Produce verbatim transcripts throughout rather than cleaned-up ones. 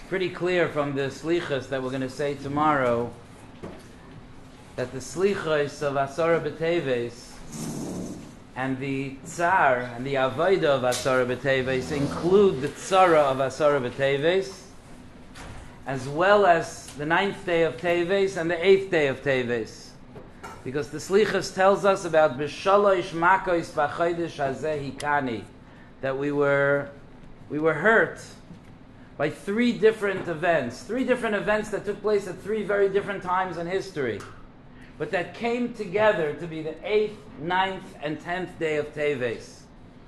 pretty clear from the slichas that we're going to say tomorrow that the slichas of Asara B'Teves and the tsar and the avodah of Asara B'Teves include the tzara of Asara B'Teves, as well as the ninth day of Teves and the eighth day of Teves. Because the Slichas tells us about B'shalosh Makos B'chodesh Hazeh Hikani, that we were we were hurt by three different events, three different events that took place at three very different times in history, but that came together to be the eighth, ninth, and tenth day of Teves.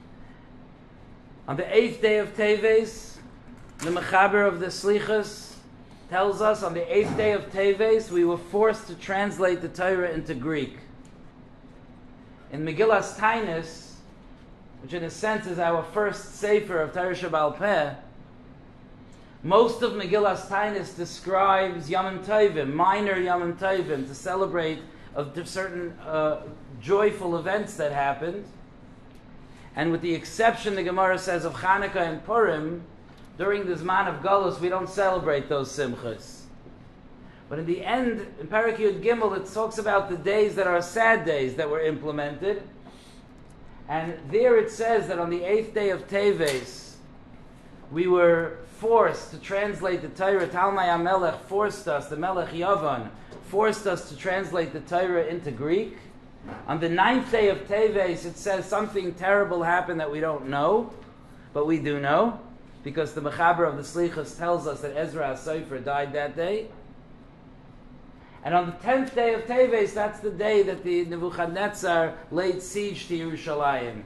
On the eighth day of Teves, the Mechaber of the Slichas tells us on the eighth day of Teves we were forced to translate the Torah into Greek. In Megillas Tainus, which in a sense is our first sefer of Torah Shebaal Peh, most of Megillas Tainus describes Yamim Tovim, minor Yamim Tovim, to celebrate of certain uh, joyful events that happened. And with the exception, the Gemara says, of Chanukah and Purim, during the Zman of Galus, we don't celebrate those simchas. But in the end, in Parak Yud Gimel, it talks about the days that are sad days that were implemented. And there it says that on the eighth day of Teves, we were forced to translate the Torah. Talmai HaMelech forced us, the Melech Yavan, forced us to translate the Torah into Greek. On the ninth day of Teves, it says something terrible happened that we don't know, but we do know, because the Mechaber of the Slichas tells us that Ezra HaSofer died that day. And on the tenth day of Teves, that's the day that the Nebuchadnezzar laid siege to Yerushalayim.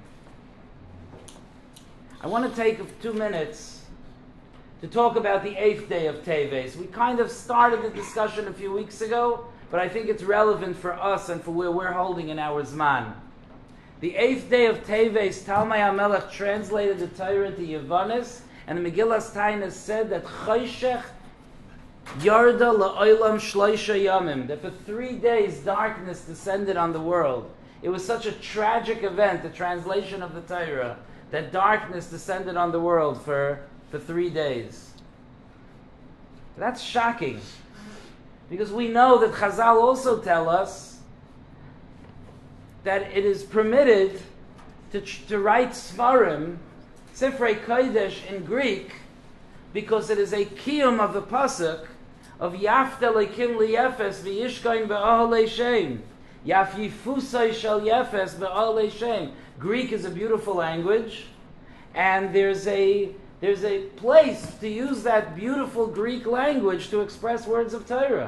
I want to take two minutes to talk about the eighth day of Teves. We kind of started the discussion a few weeks ago, but I think it's relevant for us and for where we're holding in our Zman. The eighth day of Teves, Talmai HaMelech translated the Torah into Yavanis, and the Megillas Tainus said that Choshech Yarda La'olam Shloisha Yamim, that for three days darkness descended on the world. It was such a tragic event, the translation of the Torah, that darkness descended on the world for, for three days. That's shocking, because we know that Chazal also tell us that it is permitted to, to write Svarim, Sifrei Kodesh in Greek, because it is a kiyum of the pasuk of Yafta Lekim Liyefes V'yishkain Be'ahalei Shem. Yaf Yifusai Shel Yefes Be'ahalei Shem. Greek is a beautiful language, and there's a there's a place to use that beautiful Greek language to express words of Torah.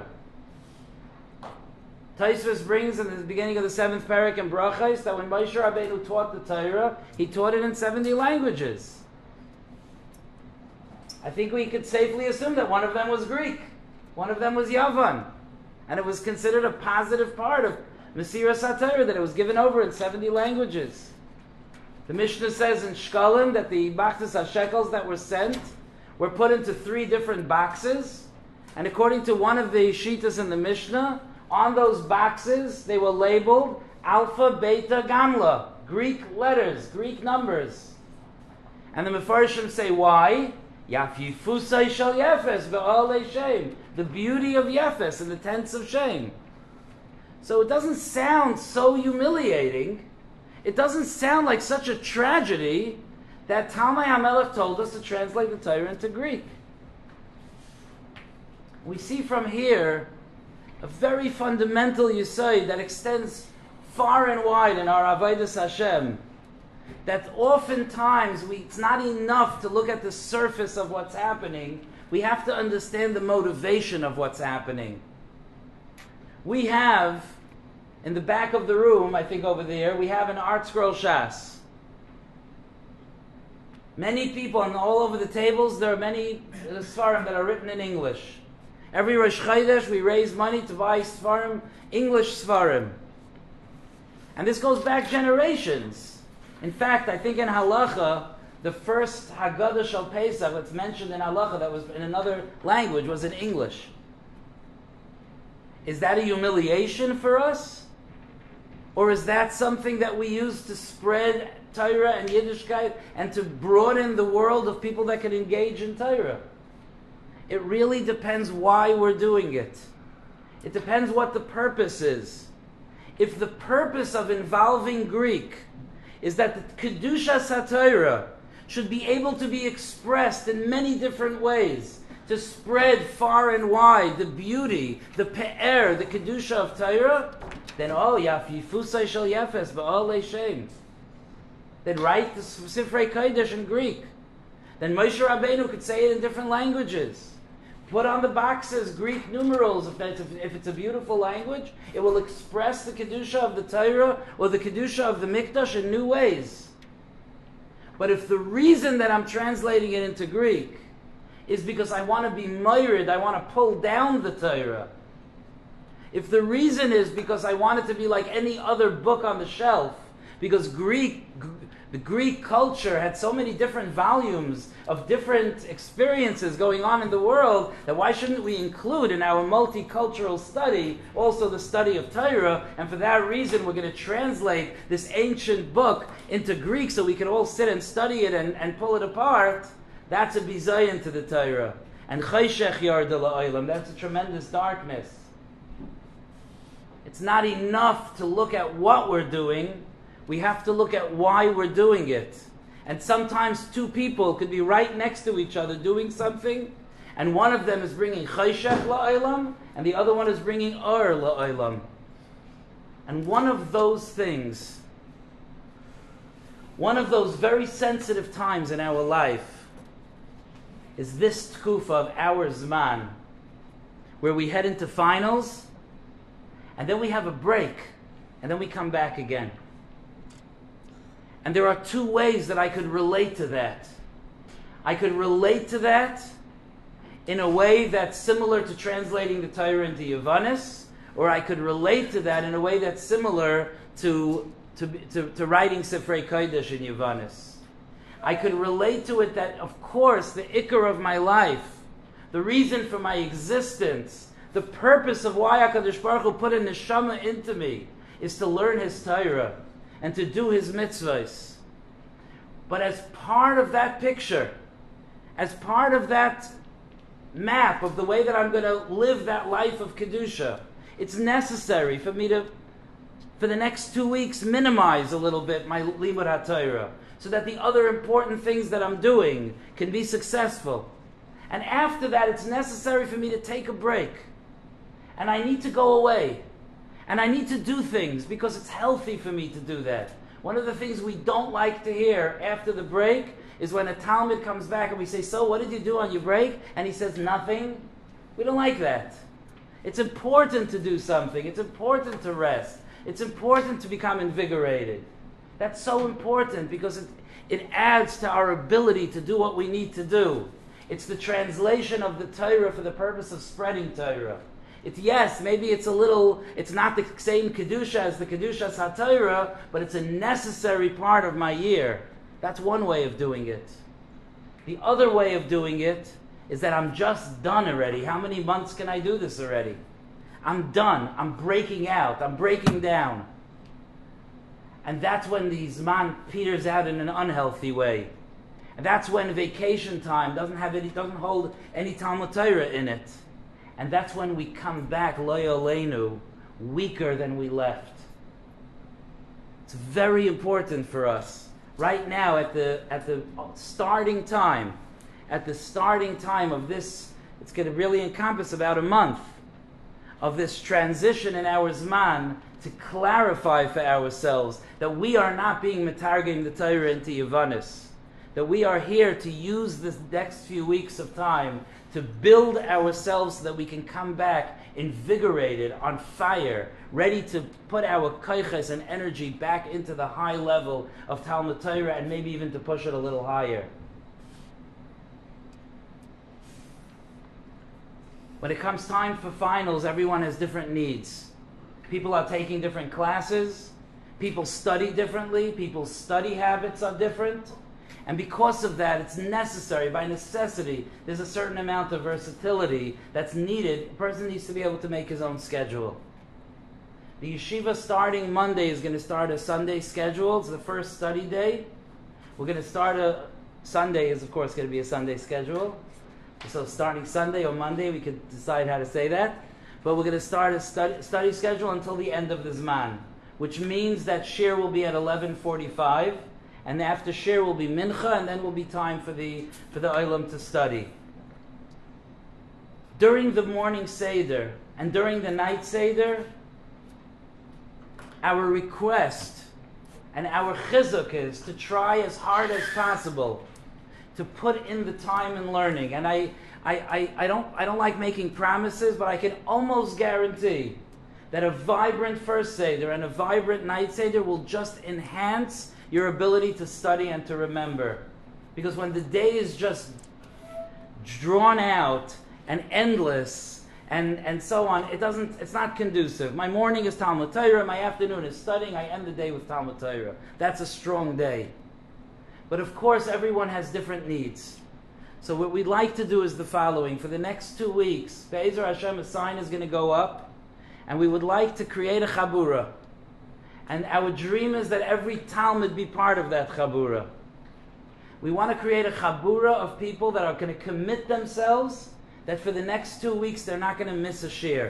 Taisvus brings in the beginning of the seventh parak in Brachos that when Moshe Rabbeinu taught the Torah, he taught it in seventy languages. I think we could safely assume that one of them was Greek, one of them was Yavan, and it was considered a positive part of Mesiras HaTorah, that it was given over in seventy languages. The Mishnah says in Shkalim that the Bachtas HaShekels that were sent were put into three different boxes, and according to one of the Shitas in the Mishnah, on those boxes they were labeled Alpha, Beta, Gamla, Greek letters, Greek numbers. And the Mefarshim say why? Yafifusai shel Yefes ve'alei Shem, the beauty of Yefes in the tents of Shem. So it doesn't sound so humiliating. It doesn't sound like such a tragedy that Talmai HaMelech told us to translate the Torah into Greek. We see from here a very fundamental yesod that extends far and wide in our Avodas Hashem, that oftentimes we, it's not enough to look at the surface of what's happening. We have to understand the motivation of what's happening. We have, in the back of the room, I think over there, we have an Art Scroll Shas. Many people, and all over the tables, there are many Sfarim that are written in English. Every Rosh Chodesh, we raise money to buy Sfarim, English Sfarim. And this goes back generations. In fact, I think in Halacha, the first Haggadah Shal Pesach that's mentioned in Halacha that was in another language was in English. Is that a humiliation for us? Or is that something that we use to spread Torah and Yiddishkeit and to broaden the world of people that can engage in Torah? It really depends why we're doing it. It depends what the purpose is. If the purpose of involving Greek is that the Kedushas HaTorah should be able to be expressed in many different ways, to spread far and wide the beauty, the pe'er, the Kedusha of Torah, then oh, Yafifusay Shel Yefes Ba'al Le'Shem. Then write the Sifrei Kodesh in Greek. Then Moshe Rabbeinu could say it in different languages. Put on the boxes Greek numerals. If, that's, if it's a beautiful language, it will express the Kedusha of the Torah or the Kedusha of the Mikdash in new ways. But if the reason that I'm translating it into Greek is because I want to be myrid, I want to pull down the Torah, if the reason is because I want it to be like any other book on the shelf, because Greek, the Greek culture had so many different volumes of different experiences going on in the world, that why shouldn't we include in our multicultural study also the study of Torah? And for that reason, we're going to translate this ancient book into Greek so we can all sit and study it and, and pull it apart. That's a bizayon to the Torah. And chayshech yarda la'olam, that's a tremendous darkness. It's not enough to look at what we're doing. We have to look at why we're doing it. And sometimes two people could be right next to each other doing something, and one of them is bringing chayshech la'olam, and the other one is bringing or la'olam. And one of those things, one of those very sensitive times in our life, is this tkufa of our Zman, where we head into finals, and then we have a break, and then we come back again. And there are two ways that I could relate to that. I could relate to that in a way that's similar to translating the Torah into Yavanis, or I could relate to that in a way that's similar to, to, to, to writing Sifrei Kodesh in Yavanis. I could relate to it that, of course, the ikar of my life, the reason for my existence, the purpose of why HaKadosh Baruch Hu put a neshama into me is to learn His Torah and to do His mitzvahs. But as part of that picture, as part of that map of the way that I'm going to live that life of Kedusha, it's necessary for me to, for the next two weeks, minimize a little bit my limud HaTorah, so that the other important things that I'm doing can be successful. And after that, it's necessary for me to take a break. And I need to go away. And I need to do things because it's healthy for me to do that. One of the things we don't like to hear after the break is when a Talmud comes back and we say, so what did you do on your break? And he says, nothing. We don't like that. It's important to do something. It's important to rest. It's important to become invigorated. That's so important because it, it adds to our ability to do what we need to do. It's the translation of the Torah for the purpose of spreading Torah. It's, yes, maybe it's a little, it's not the same Kedusha as the Kedushas HaTorah, but it's a necessary part of my year. That's one way of doing it. The other way of doing it is that I'm just done already. How many months can I do this already? I'm done. I'm breaking out. I'm breaking down. And that's when the Zman peters out in an unhealthy way. And that's when vacation time doesn't have any, doesn't hold any Talmud Torah in it. And that's when we come back, lo yoleinu, weaker than we left. It's very important for us. Right now, at the at the starting time, at the starting time of this, it's going to really encompass about a month of this transition in our Zman, to clarify for ourselves that we are not being metargim the Torah into Yavanis, that we are here to use this next few weeks of time to build ourselves so that we can come back invigorated, on fire, ready to put our koiches and energy back into the high level of Talmud Torah and maybe even to push it a little higher. When it comes time for finals, everyone has different needs. People are taking different classes. People study differently. People's study habits are different. And because of that, it's necessary, by necessity, there's a certain amount of versatility that's needed. A person needs to be able to make his own schedule. The yeshiva starting Monday is going to start a Sunday schedule. It's the first study day. We're going to start a... Sunday is, of course, going to be a Sunday schedule. So starting Sunday or Monday, we could decide how to say that. But we're going to start a study, study schedule until the end of the Zman, which means that Shir will be at eleven forty-five, and after Shir will be Mincha, and then will be time for the for the Olam to study. During the morning Seder and during the night Seder, our request and our chizuk is to try as hard as possible to put in the time in learning. And I, I, I, I don't I don't like making promises, but I can almost guarantee that a vibrant first Seder and a vibrant night Seder will just enhance your ability to study and to remember. Because when the day is just drawn out and endless and, and so on, it doesn't it's not conducive. My morning is Talmud Torah, my afternoon is studying, I end the day with Talmud Torah. That's a strong day. But of course everyone has different needs. So what we'd like to do is the following. For the next two weeks, Be'ezer Hashem, a sign is going to go up, and we would like to create a chabura. And our dream is that every Talmud be part of that chabura. We want to create a chabura of people that are going to commit themselves that for the next two weeks they're not going to miss a shir.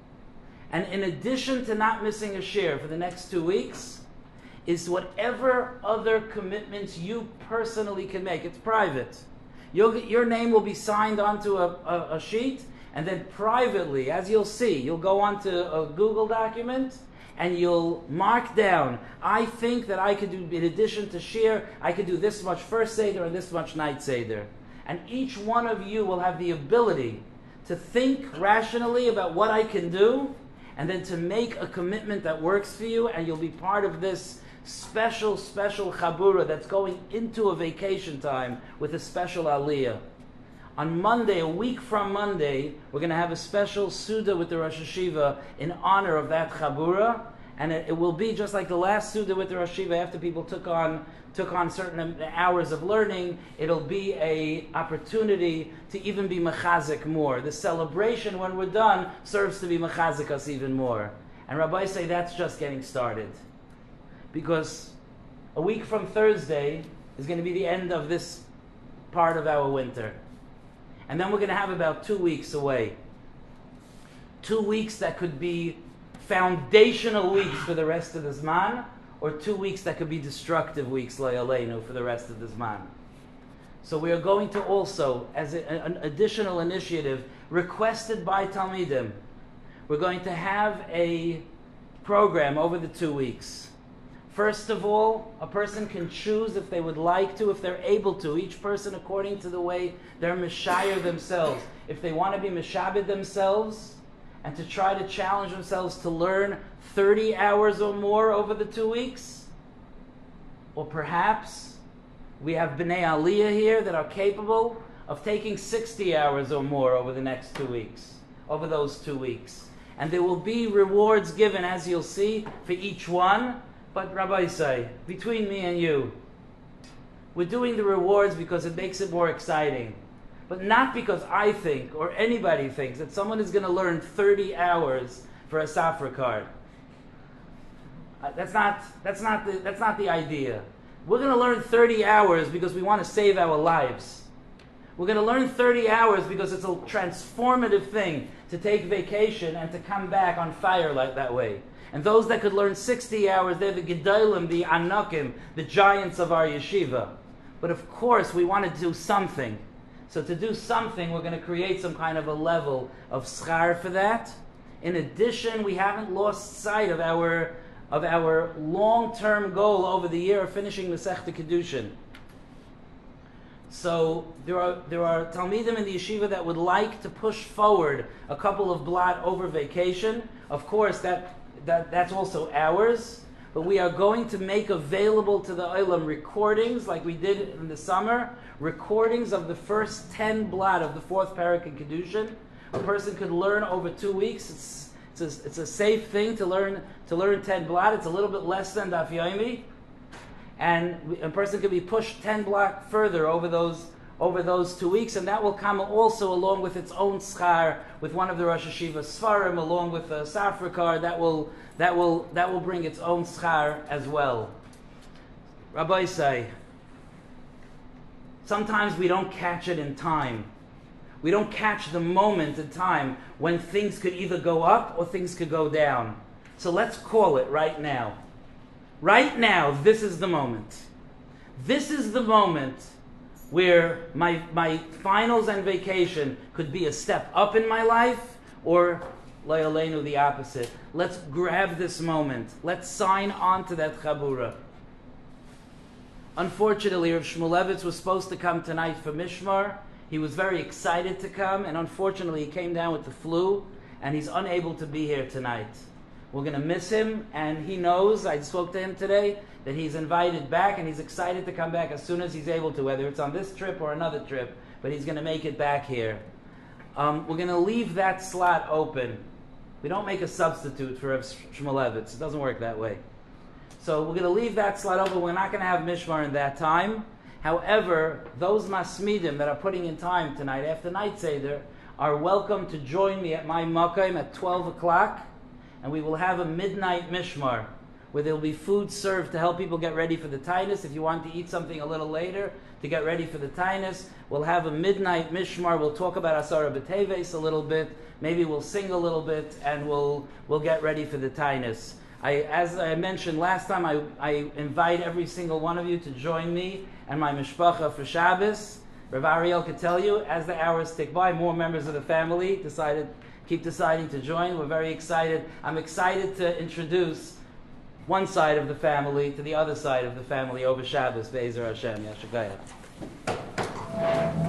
And in addition to not missing a shir for the next two weeks, is whatever other commitments you personally can make. It's private. You'll get, your name will be signed onto a, a, a sheet, and then privately, as you'll see, you'll go onto a Google document and you'll mark down, I think that I could do, in addition to shir, I could do this much first Seder and this much night Seder. And each one of you will have the ability to think rationally about what I can do, and then to make a commitment that works for you, and you'll be part of this special, special chabura that's going into a vacation time with a special aliyah. On Monday, a week from Monday, we're going to have a special Suda with the Rosh Hashiva in honor of that chabura, and it, it will be just like the last Suda with the Rosh Hashiva after people took on took on certain hours of learning. It'll be a opportunity to even be mechazik more. The celebration, when we're done, serves to be mechazik us even more. And Rabbi say that's just getting started. Because a week from Thursday is going to be the end of this part of our winter. And then we're going to have about two weeks away. Two weeks that could be foundational weeks for the rest of the Zman, or two weeks that could be destructive weeks, lo yaleinu, for the rest of the Zman. So we are going to also, as a, an additional initiative, requested by Talmidim, we're going to have a program over the two weeks. First of all, a person can choose if they would like to, if they're able to, each person according to the way they're mishayer themselves. If they want to be mishabed themselves and to try to challenge themselves to learn thirty hours or more over the two weeks, or perhaps we have Bnei Aliyah here that are capable of taking sixty hours or more over the next two weeks, over those two weeks. And there will be rewards given, as you'll see, for each one. But Rabbi say, between me and you, we're doing the rewards because it makes it more exciting. But not because I think, or anybody thinks, that someone is going to learn thirty hours for a Safra card. Uh, that's not, that's not the, that's not the idea. We're going to learn thirty hours because we want to save our lives. We're going to learn thirty hours because it's a transformative thing to take vacation and to come back on fire like that way. And those that could learn sixty hours, they're the Gedolim, the Anakim, the giants of our yeshiva. But of course, we want to do something. So to do something, we're going to create some kind of a level of schar for that. In addition, we haven't lost sight of our of our long-term goal over the year of finishing Masechta Kedushin. So there are there are Talmidim in the yeshiva that would like to push forward a couple of blot over vacation. Of course, that That, that's also ours, but we are going to make available to the Olam recordings, like we did in the summer, recordings of the first ten blot of the fourth parak in Kedushin. A person could learn over two weeks. It's, it's, a, it's a safe thing to learn to learn ten blot. It's a little bit less than Daf Yomi, and a person could be pushed ten blot further over those over those two weeks, and that will come also along with its own schar, with one of the Rosh Hashiva Sfarim, along with a Safra card, that will that will that will bring its own schar as well. Rabbi say, sometimes we don't catch it in time. We don't catch the moment in time when things could either go up or things could go down. So let's call it right now. Right now, this is the moment. This is the moment where my, my finals and vacation could be a step up in my life, or Layalenu, the opposite. Let's grab this moment. Let's sign on to that Chabura. Unfortunately, Rav Shmulevitz was supposed to come tonight for Mishmar. He was very excited to come, and unfortunately he came down with the flu, and he's unable to be here tonight. We're going to miss him, and he knows, I spoke to him today, that he's invited back, and he's excited to come back as soon as he's able to, whether it's on this trip or another trip, but he's going to make it back here. Um, we're going to leave that slot open. We don't make a substitute for Rav Shmulevitz. It doesn't work that way. So we're going to leave that slot open. We're not going to have Mishmar in that time. However, those Masmidim that are putting in time tonight after Night Seder are welcome to join me at my Makayim at twelve o'clock, and we will have a midnight Mishmar where there will be food served to help people get ready for the Tainus. If you want to eat something a little later to get ready for the Tainus, we'll have a midnight Mishmar. We'll talk about Asara B'Teves a little bit. Maybe we'll sing a little bit, and we'll we'll get ready for the Tainus. I, as I mentioned last time, I, I invite every single one of you to join me and my mishpacha for Shabbos. Rav Ariel could tell you, as the hours tick by, more members of the family decided, keep deciding to join. We're very excited. I'm excited to introduce one side of the family to the other side of the family over Shabbos. Be'ezer Hashem. Yashagaya.